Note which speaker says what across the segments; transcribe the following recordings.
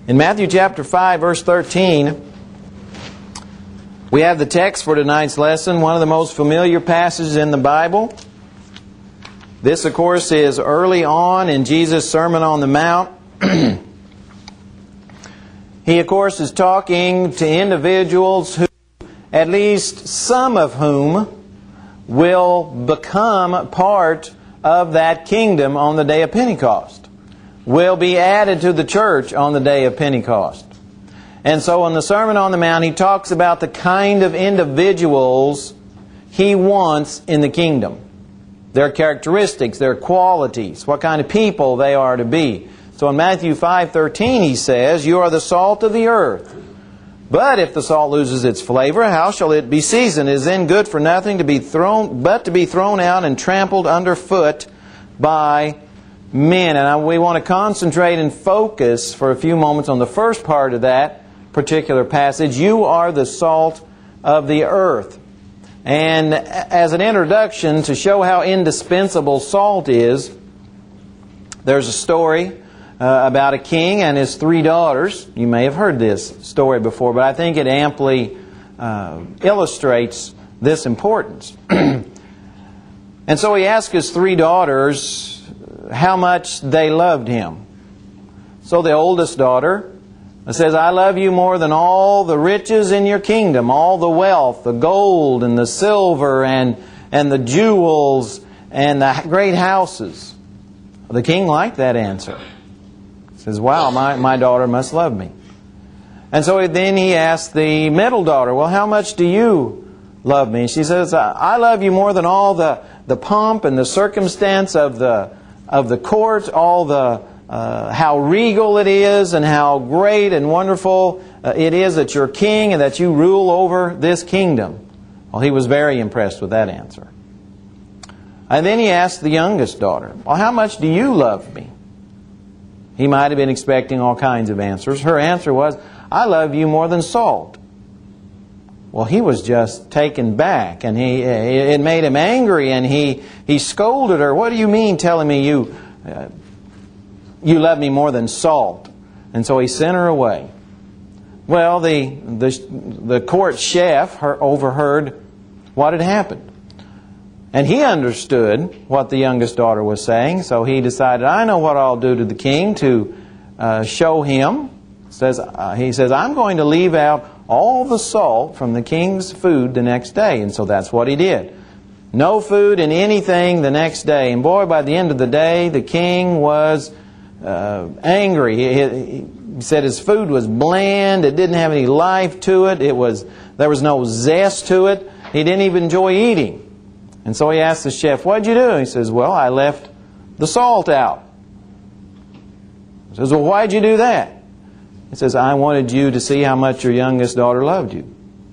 Speaker 1: In Matthew chapter 5, verse 13, we have the text for tonight's lesson, one of the most familiar passages in the Bible. This, of course, is early on in Jesus' Sermon on the Mount. He, of course, is talking to individuals who, at least some of whom, will become part of that kingdom on the day of Pentecost, will be added to the church on the day of Pentecost. And so in the Sermon on the Mount, he talks about the kind of individuals he wants in the kingdom. Their characteristics, their qualities, what kind of people they are to be. So in Matthew 5:13 he says, "You are the salt of the earth. But if the salt loses its flavor, how shall it be seasoned? It is then good for nothing to be thrown out and trampled underfoot by men." And we want to concentrate and focus for a few moments on the first part of that particular passage. You are the salt of the earth. And as an introduction to show how indispensable salt is, there's a story about a king and his 3 daughters. You may have heard this story before, but I think it amply illustrates this importance. And so he asked his 3 daughters how much they loved him. So the oldest daughter says, "I love you more than all the riches in your kingdom, all the wealth, the gold and the silver and the jewels and the great houses." The king liked that answer. He says, "Wow, my daughter must love me." And so then he asked the middle daughter, "Well, how much do you love me?" She says, "I love you more than all the pomp and the circumstance of the court, all the how regal it is and how great and wonderful it is that you're king and that you rule over this kingdom." Well, he was very impressed with that answer. And then he asked the youngest daughter, "Well, how much do you love me?" He might have been expecting all kinds of answers. Her answer was, "I love you more than salt." Well, he was just taken back, and it made him angry, and he scolded her. "What do you mean telling me you love me more than salt?" And so he sent her away. Well, the court chef overheard what had happened. And he understood what the youngest daughter was saying, so he decided, "I know what I'll do to the king to show him." He says, "I'm going to leave out all the salt from the king's food the next day." And so that's what he did. No food in anything the next day. And boy, by the end of the day, the king was angry. He said his food was bland. It didn't have any life to it. There was no zest to it. He didn't even enjoy eating. And so he asked the chef, "What'd you do?" He says, "Well, I left the salt out." He says, "Well, why'd you do that?" He says, "I wanted you to see how much your youngest daughter loved you."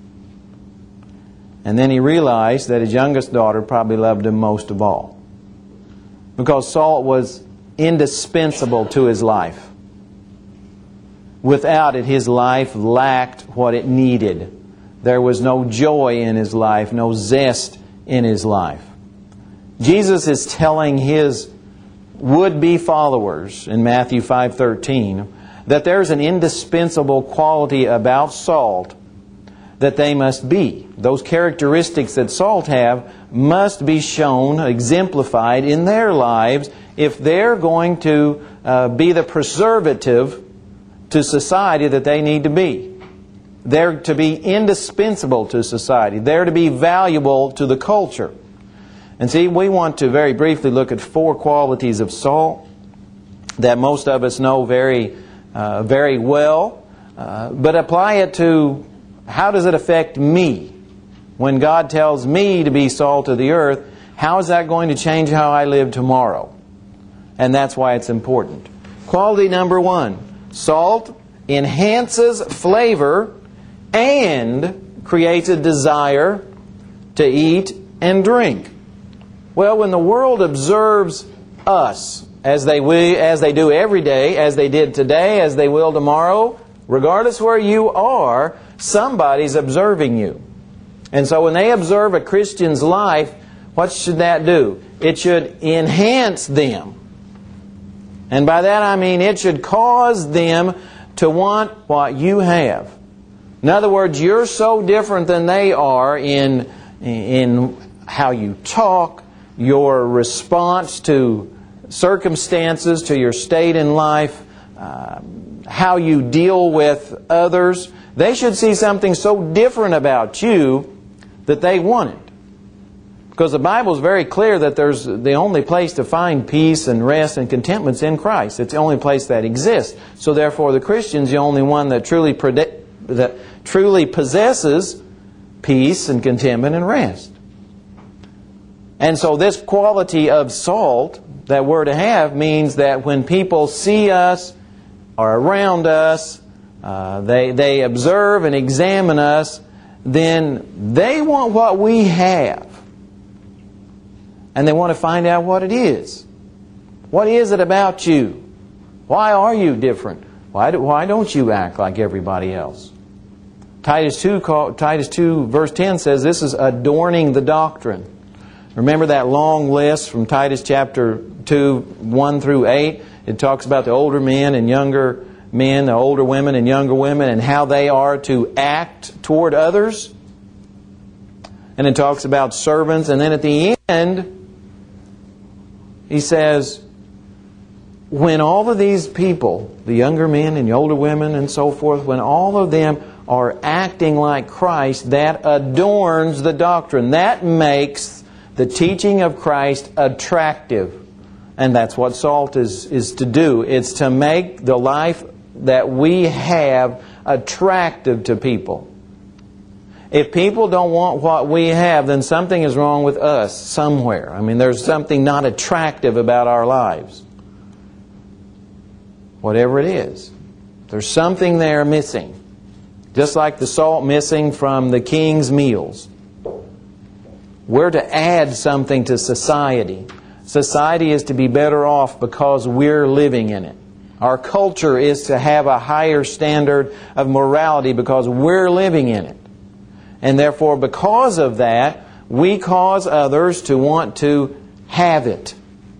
Speaker 1: And then he realized that his youngest daughter probably loved him most of all, because salt was indispensable to his life. Without it, his life lacked what it needed. There was no joy in his life, no zest in his life. Jesus is telling his would-be followers in Matthew 5:13 that there's an indispensable quality about salt that they must be. Those characteristics that salt have must be shown, exemplified in their lives if they're going to be the preservative to society that they need to be. They're to be indispensable to society. They're to be valuable to the culture. And see, we want to very briefly look at 4 qualities of salt that most of us know very well, but apply it to how does it affect me? When God tells me to be salt of the earth, how is that going to change how I live tomorrow? And that's why it's important. Quality number 1, salt enhances flavor and creates a desire to eat and drink. Well, when the world observes us, as they do every day, as they did today, as they will tomorrow, regardless where you are, somebody's observing you. And so when they observe a Christian's life, what should that do? It should enhance them. And by that I mean it should cause them to want what you have. In other words, you're so different than they are in how you talk, your response to circumstances, to your state in life, how you deal with others. They should see something so different about you that they want it. Because the Bible is very clear that there's the only place to find peace and rest and contentment is in Christ. It's the only place that exists. So therefore the Christian's the only one that truly possesses peace and contentment and rest. And so this quality of salt that we're to have means that when people see us or around us, they observe and examine us, then they want what we have. And they want to find out what it is. What is it about you? Why are you different? Why don't you act like everybody else? Titus 2 verse 10 says this is adorning the doctrine. Remember that long list from Titus chapter 2, 1 through 8? It talks about the older men and younger men, the older women and younger women, and how they are to act toward others. And it talks about servants. And then at the end, he says, when all of these people, the younger men and the older women and so forth, when all of them are acting like Christ, that adorns the doctrine. That makes the teaching of Christ attractive. And that's what salt is to do. It's to make the life that we have attractive to people. If people don't want what we have, then something is wrong with us somewhere. I mean, there's something not attractive about our lives. Whatever it is. There's something there missing. Just like the salt missing from the king's meals. We're to add something to society. Society is to be better off because we're living in it. Our culture is to have a higher standard of morality because we're living in it. And therefore, because of that, we cause others to want to have it.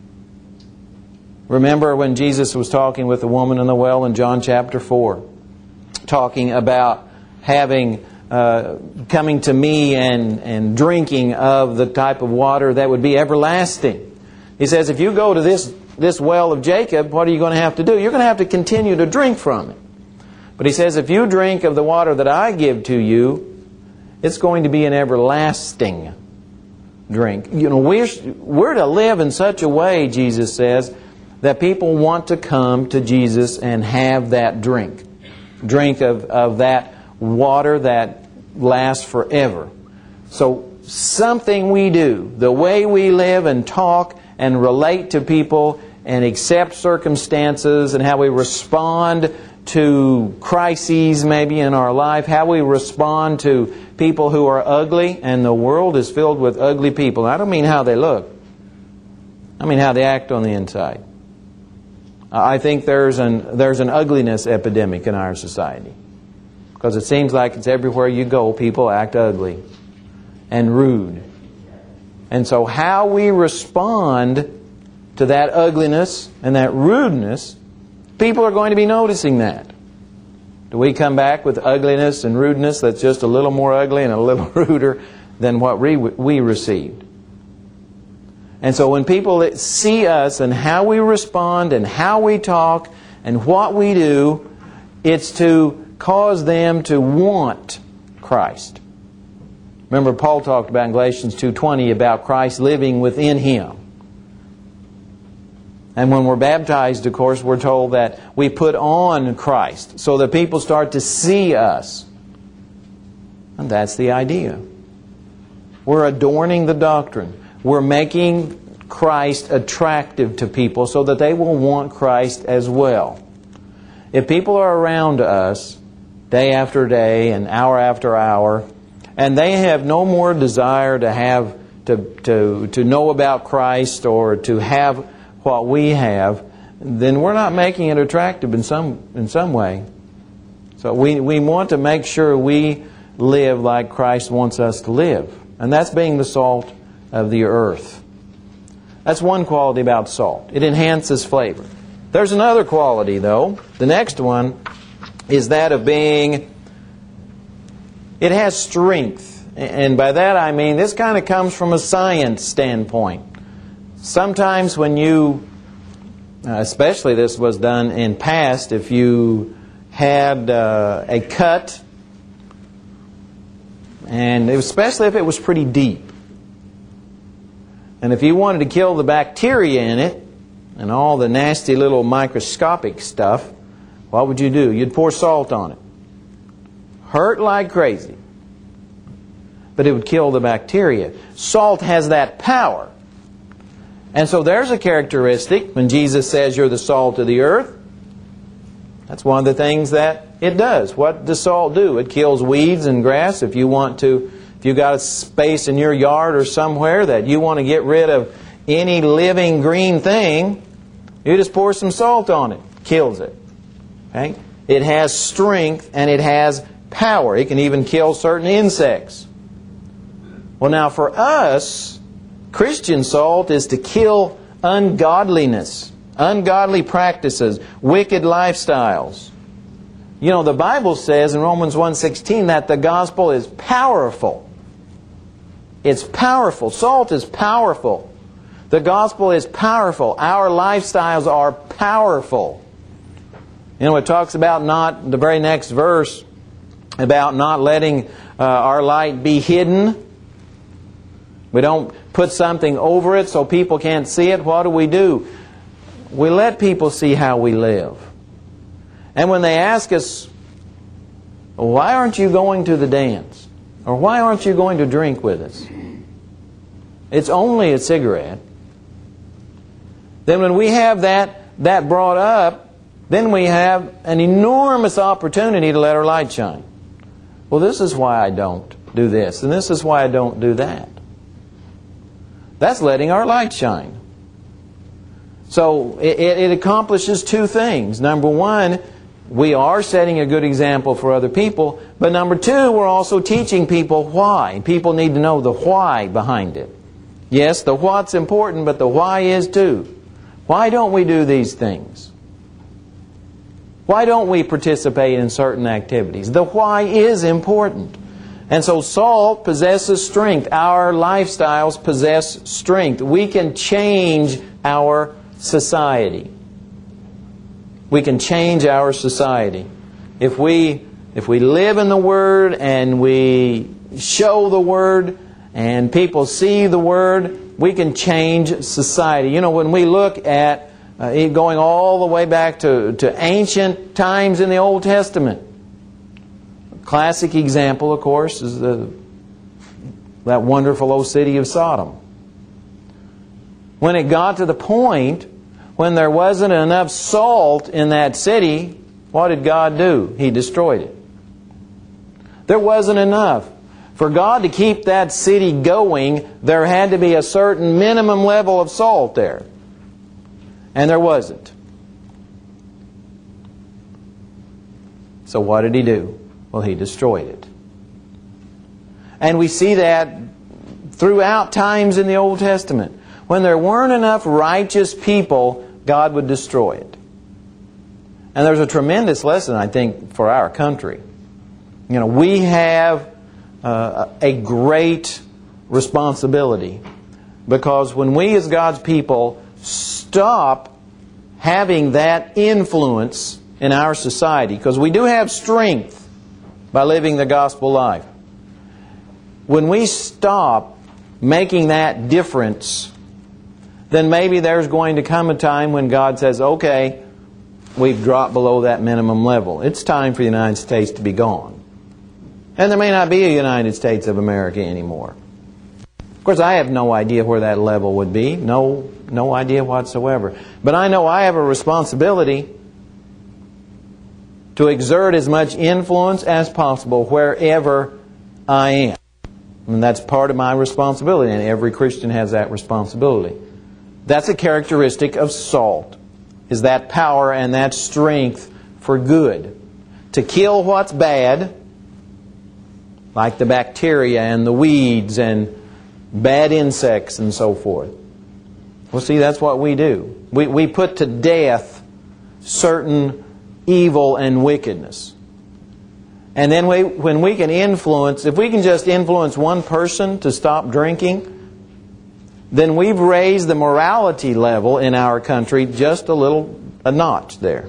Speaker 1: Remember when Jesus was talking with the woman in the well in John chapter 4, talking about having coming to me and drinking of the type of water that would be everlasting. He says, if you go to this well of Jacob, what are you going to have to do? You're going to have to continue to drink from it. But he says, if you drink of the water that I give to you, it's going to be an everlasting drink. You know, we're to live in such a way, Jesus says, that people want to come to Jesus and have that drink. Drink of that water that lasts forever. So something we do, the way we live and talk and relate to people and accept circumstances and how we respond to crises maybe in our life, how we respond to people who are ugly, and the world is filled with ugly people. I don't mean how they look. I mean how they act on the inside. I think there's an ugliness epidemic in our society. Because it seems like it's everywhere you go, people act ugly and rude. And so how we respond to that ugliness and that rudeness, people are going to be noticing that. Do we come back with ugliness and rudeness that's just a little more ugly and a little ruder than what we received? And so when people see us and how we respond and how we talk and what we do, it's to cause them to want Christ. Remember, Paul talked about in Galatians 2:20 about Christ living within him. And when we're baptized, of course, we're told that we put on Christ so that people start to see us. And that's the idea. We're adorning the doctrine. We're making Christ attractive to people so that they will want Christ as well. If people are around us day after day and hour after hour, and they have no more desire to have to know about Christ or to have what we have, then we're not making it attractive in some way. So we want to make sure we live like Christ wants us to live. And that's being the salt of the earth. That's one quality about salt. It enhances flavor. There's another quality, though. The next one is that of being, it has strength. And by that I mean, this kind of comes from a science standpoint. Sometimes when you, especially this was done in past, if you had a cut, and especially if it was pretty deep, and if you wanted to kill the bacteria in it and all the nasty little microscopic stuff, what would you do? You'd pour salt on it. Hurt like crazy. But it would kill the bacteria. Salt has that power. And so there's a characteristic when Jesus says you're the salt of the earth. That's one of the things that it does. What does salt do? It kills weeds and grass. If you got a space in your yard or somewhere that you want to get rid of any living green thing, you just pour some salt on it. Kills it. Okay? It has strength and it has power. It can even kill certain insects. Well, now for us, Christian salt is to kill ungodliness, ungodly practices, wicked lifestyles. You know, the Bible says in Romans 1:16 that the gospel is powerful. It's powerful. Salt is powerful. The gospel is powerful. Our lifestyles are powerful. You know, it talks about not, the very next verse, about not letting our light be hidden. We don't put something over it so people can't see it. What do? We let people see how we live. And when they ask us, why aren't you going to the dance? Or why aren't you going to drink with us? It's only a cigarette. Then when we have that brought up, then we have an enormous opportunity to let our light shine. Well, this is why I don't do this, and this is why I don't do that. That's letting our light shine. So it accomplishes two things. Number one, we are setting a good example for other people. But number two, we're also teaching people why. People need to know the why behind it. Yes, the what's important, but the why is too. Why don't we do these things? Why don't we participate in certain activities? The why is important. And so salt possesses strength. Our lifestyles possess strength. We can change our society. We can change our society. If we live in the Word and we show the Word and people see the Word, we can change society. You know, when we look at going all the way back to ancient times in the Old Testament, classic example, of course, is that wonderful old city of Sodom. When it got to the point when there wasn't enough salt in that city, what did God do? He destroyed it. There wasn't enough. For God to keep that city going, there had to be a certain minimum level of salt there. And there wasn't. So what did He do? Well, He destroyed it. And we see that throughout times in the Old Testament. When there weren't enough righteous people, God would destroy it. And there's a tremendous lesson, I think, for our country. You know, we have a great responsibility, because when we as God's people stop having that influence in our society, because we do have strength by living the gospel life. When we stop making that difference, then maybe there's going to come a time when God says, okay, we've dropped below that minimum level. It's time for the United States to be gone. And there may not be a United States of America anymore. Of course, I have no idea where that level would be. No idea whatsoever. But I know I have a responsibility to exert as much influence as possible wherever I am. And that's part of my responsibility, and every Christian has that responsibility. That's a characteristic of salt, is that power and that strength for good. To kill what's bad, like the bacteria and the weeds and bad insects and so forth. Well, see, that's what we do. We put to death certain evil and wickedness. And then when we can influence, if we can just influence one person to stop drinking, then we've raised the morality level in our country just a notch there.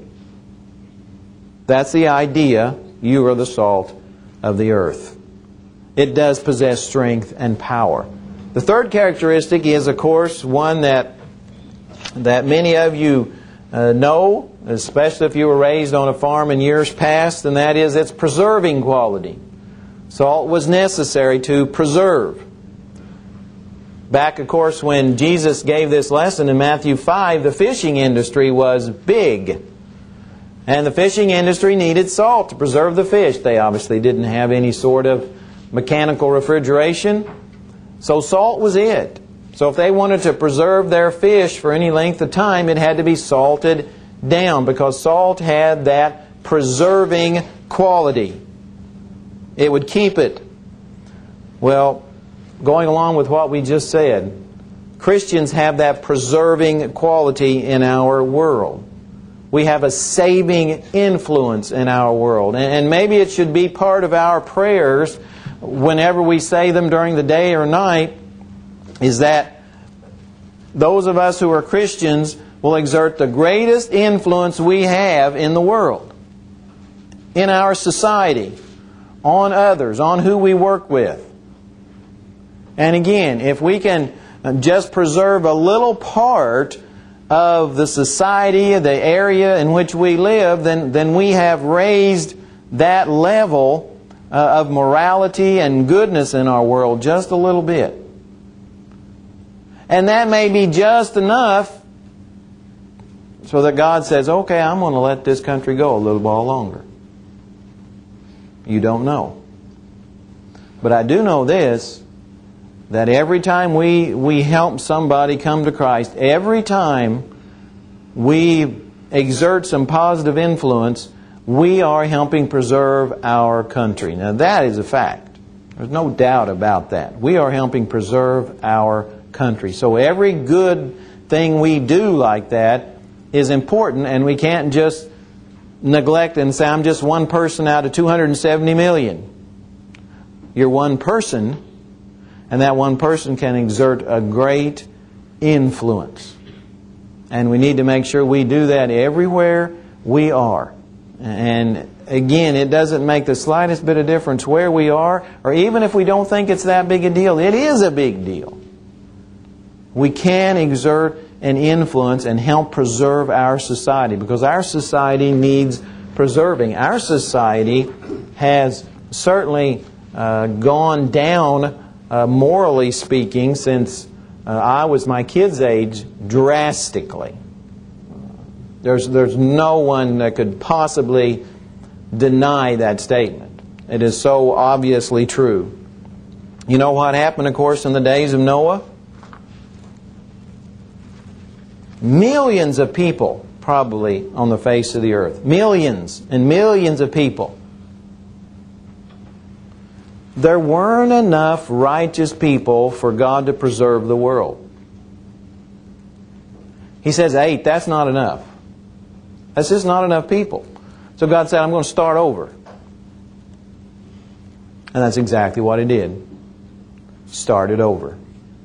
Speaker 1: That's the idea. You are the salt of the earth. It does possess strength and power. The third characteristic is, of course, one that many of you know, especially if you were raised on a farm in years past, and that is its preserving quality. Salt was necessary to preserve. Back, of course, when Jesus gave this lesson in Matthew 5, the fishing industry was big. And the fishing industry needed salt to preserve the fish. They obviously didn't have any sort of mechanical refrigeration, so salt was it. So if they wanted to preserve their fish for any length of time, it had to be salted down, because salt had that preserving quality. It would keep it. Well, going along with what we just said, Christians have that preserving quality in our world. We have a saving influence in our world. And maybe it should be part of our prayers whenever we say them during the day or night, is that those of us who are Christians will exert the greatest influence we have in the world, in our society, on others, on who we work with. And again, if we can just preserve a little part of the society, the area in which we live, then we have raised that level of morality and goodness in our world just a little bit. And that may be just enough so that God says, okay, I'm going to let this country go a little while longer. You don't know. But I do know this, that every time we help somebody come to Christ, every time we exert some positive influence, we are helping preserve our country. Now that is a fact. There's no doubt about that. We are helping preserve our country. So every good thing we do like that is important, and we can't just neglect and say, I'm just one person out of 270 million. You're one person, and that one person can exert a great influence. And we need to make sure we do that everywhere we are. And again, it doesn't make the slightest bit of difference where we are, or even if we don't think it's that big a deal. It is a big deal. We can exert an influence and help preserve our society, because our society needs preserving. Our society has certainly gone down, morally speaking, since I was my kid's age, drastically. There's no one that could possibly deny that statement. It is so obviously true. You know what happened, of course, in the days of Noah? Millions of people probably on the face of the earth. Millions and millions of people. There weren't enough righteous people for God to preserve the world. He says 8, that's not enough. That's just not enough people. So God said, I'm going to start over. And that's exactly what He did. Started over.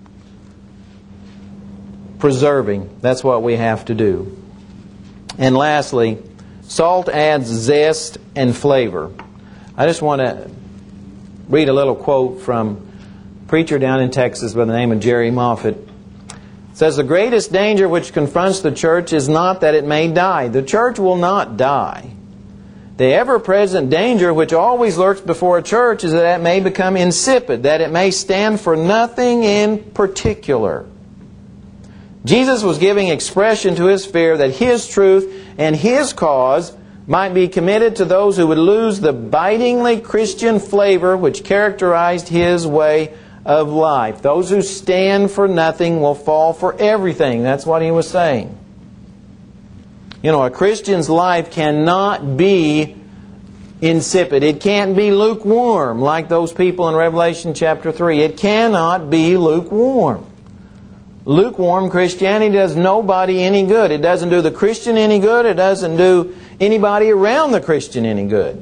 Speaker 1: Preserving, that's what we have to do. And lastly, salt adds zest and flavor. I just want to read a little quote from a preacher down in Texas by the name of Jerry Moffat. It says, the greatest danger which confronts the church is not that it may die. The church will not die. The ever-present danger which always lurks before a church is that it may become insipid, that it may stand for nothing in particular. Jesus was giving expression to His fear that His truth and His cause might be committed to those who would lose the bitingly Christian flavor which characterized His way of life. Those who stand for nothing will fall for everything. That's what He was saying. You know, a Christian's life cannot be insipid. It can't be lukewarm like those people in Revelation chapter 3. It cannot be lukewarm. Lukewarm Christianity does nobody any good. It doesn't do the Christian any good. It doesn't do anybody around the Christian any good.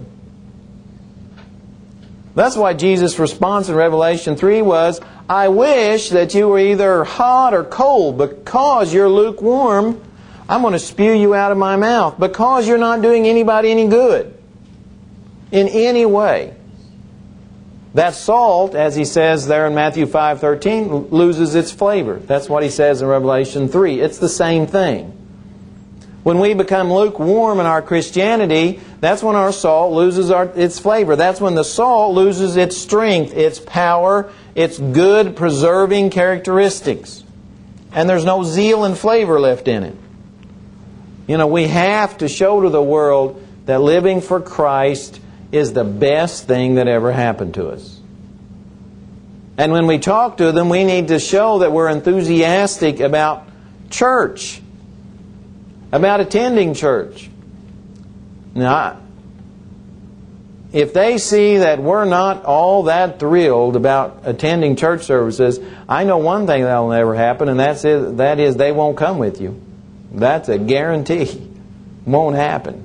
Speaker 1: That's why Jesus' response in Revelation 3 was, I wish that you were either hot or cold. Because you're lukewarm, I'm going to spew you out of my mouth. Because you're not doing anybody any good in any way. That salt, as he says there in Matthew 5:13, loses its flavor. That's what he says in Revelation 3. It's the same thing. When we become lukewarm in our Christianity, that's when our salt loses its flavor. That's when the salt loses its strength, its power, its good preserving characteristics. And there's no zeal and flavor left in it. You know, we have to show to the world that living for Christ is the best thing that ever happened to us. And when we talk to them, we need to show that we're enthusiastic about church, about attending church. Now, if they see that we're not all that thrilled about attending church services, I know one thing that will never happen, and that is they won't come with you. That's a guarantee. Won't happen.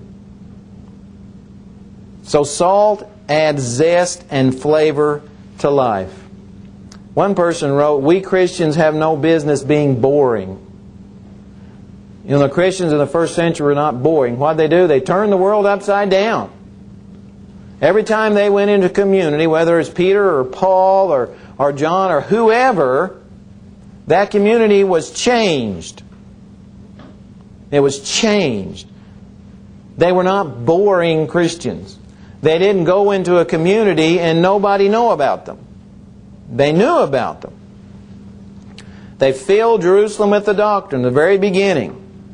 Speaker 1: So salt adds zest and flavor to life. One person wrote, we Christians have no business being boring. You know, the Christians in the first century were not boring. What did they do? They turned the world upside down. Every time they went into community, whether it's Peter or Paul or John or whoever, that community was changed. It was changed. They were not boring Christians. They didn't go into a community and nobody knew about them. They knew about them. They filled Jerusalem with the doctrine in the very beginning.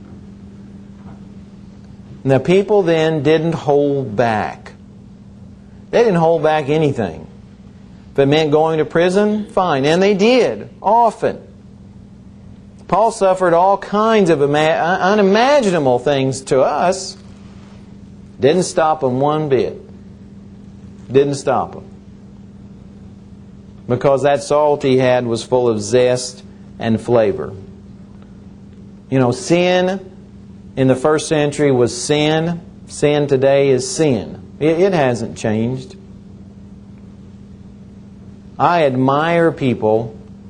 Speaker 1: And the people then didn't hold back. They didn't hold back anything. If it meant going to prison, fine. And they did, often. Paul suffered all kinds of unimaginable things to us. Didn't stop him one bit. Didn't stop him. Because that salt he had was full of zest and flavor. You know, sin in the first century was sin. Sin today is sin. It hasn't changed. I admire people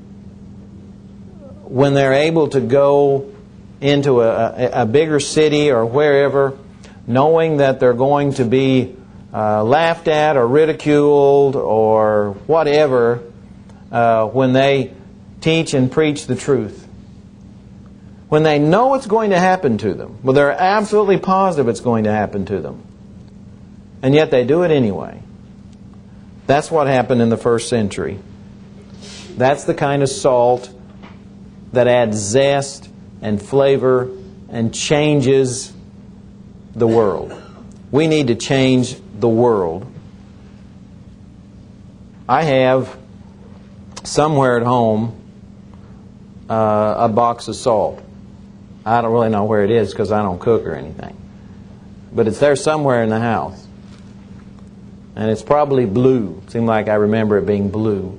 Speaker 1: when they're able to go into a bigger city or wherever, knowing that they're going to be laughed at or ridiculed or whatever when they teach and preach the truth. When they know it's going to happen to them. Well, they're absolutely positive it's going to happen to them. And yet they do it anyway. That's what happened in the first century. That's the kind of salt that adds zest and flavor and changes the world. We need to change the world. I have somewhere at home a box of salt. I don't really know where it is because I don't cook or anything. But it's there somewhere in the house. And it's probably blue. It seemed like I remember it being blue.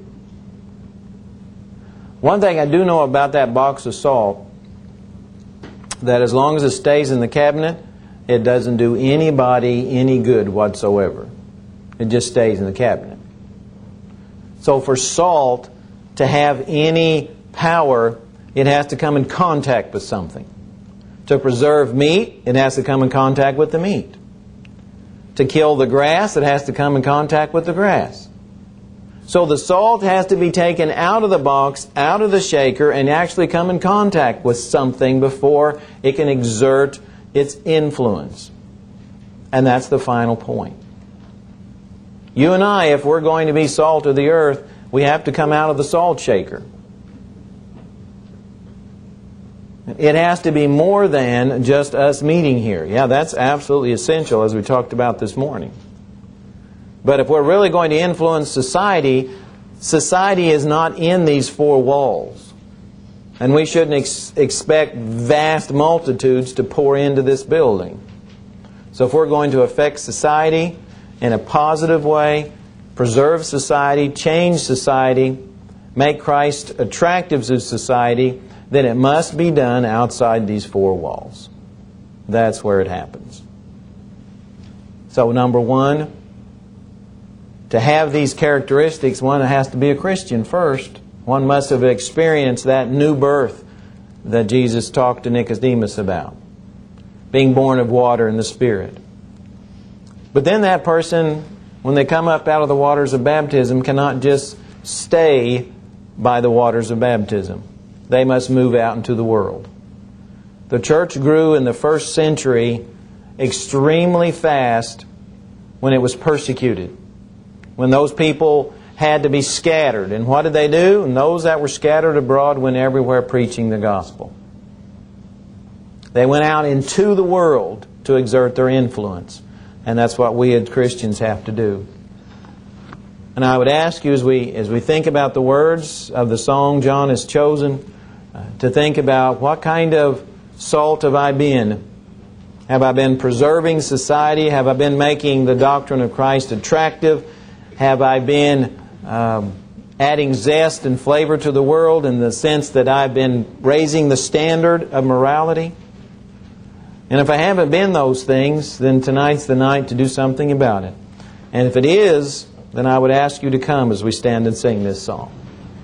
Speaker 1: One thing I do know about that box of salt, that as long as it stays in the cabinet, it doesn't do anybody any good whatsoever. It just stays in the cabinet. So for salt to have any power, it has to come in contact with something. To preserve meat, it has to come in contact with the meat. To kill the grass, it has to come in contact with the grass. So the salt has to be taken out of the box, out of the shaker, and actually come in contact with something before it can exert its influence. And that's the final point. You and I, if we're going to be salt of the earth, we have to come out of the salt shaker. It has to be more than just us meeting here. Yeah, that's absolutely essential, as we talked about this morning. But if we're really going to influence society, society is not in these four walls. And we shouldn't expect vast multitudes to pour into this building. So if we're going to affect society in a positive way, preserve society, change society, make Christ attractive to society, then it must be done outside these four walls. That's where it happens. So number one, to have these characteristics, one has to be a Christian first. One must have experienced that new birth that Jesus talked to Nicodemus about. Being born of water and the Spirit. But then that person, when they come up out of the waters of baptism, cannot just stay by the waters of baptism. They must move out into the world. The church grew in the first century extremely fast when it was persecuted. When those people had to be scattered. And what did they do? And those that were scattered abroad went everywhere preaching the gospel. They went out into the world to exert their influence. And that's what we as Christians have to do. And I would ask you, as we think about the words of the song John has chosen, to think about what kind of salt have I been? Have I been preserving society? Have I been making the doctrine of Christ attractive? Have I been adding zest and flavor to the world in the sense that I've been raising the standard of morality? And if I haven't been those things, then tonight's the night to do something about it. And if it is, then I would ask you to come as we stand and sing this song.